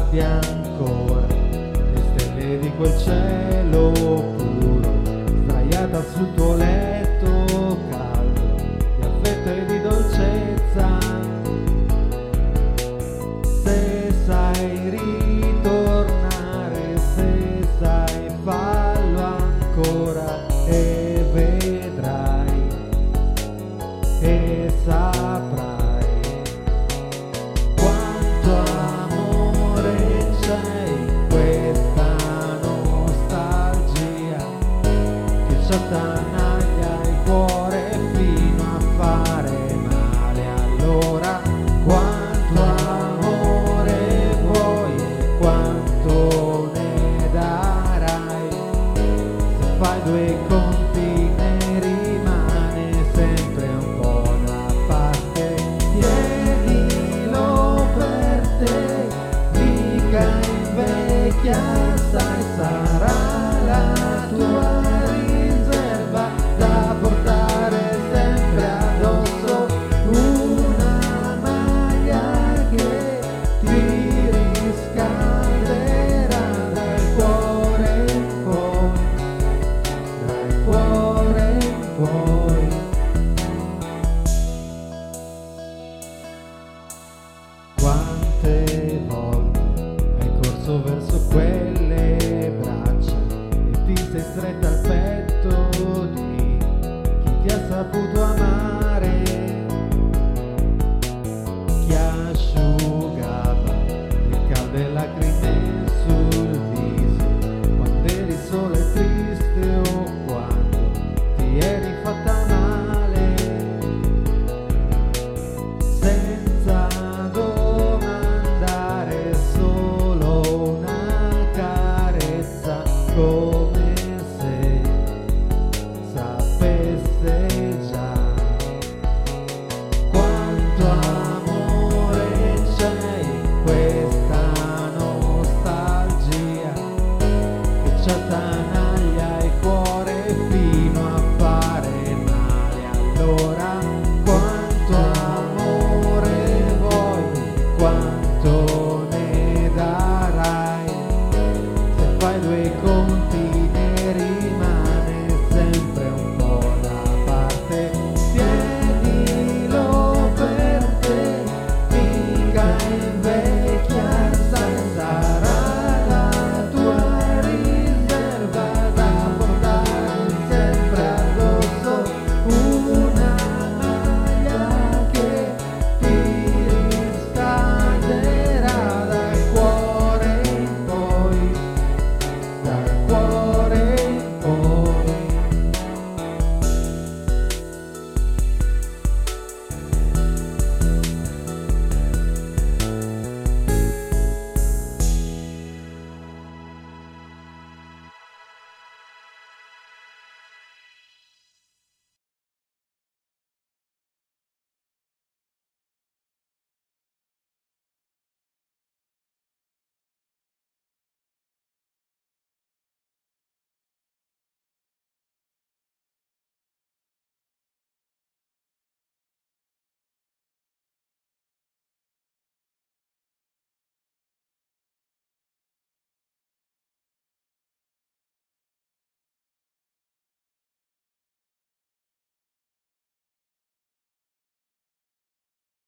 guardi ancora le stelle di quel cielo puro, sdraiata sul tuo letto caldo di affetto e di dolcezza. Se sai ritornare, se sai fallo ancora e vedrai e saprai quanto amore c'è in questa nostalgia che ci attanaglia il cuore fino a fare male. Allora quanto amore vuoi e quanto ne darai? Se fai due conti ne rimane sempre un po' da parte. Tienilo per te, mica invecchia, sai, sarà la tua riserva da portare sempre addosso, una maglia che ti riscalderà dal cuore in poi, dal cuore in poi. Quante volte hai corso verso quelle braccia e ti sei stretta al petto di chi ti ha saputo amare, chi asciugava le calde lacrime sul viso quando eri sola e triste o quando ti eri fatta male, senza domandare, solo una carezza, come se sapesse già quanto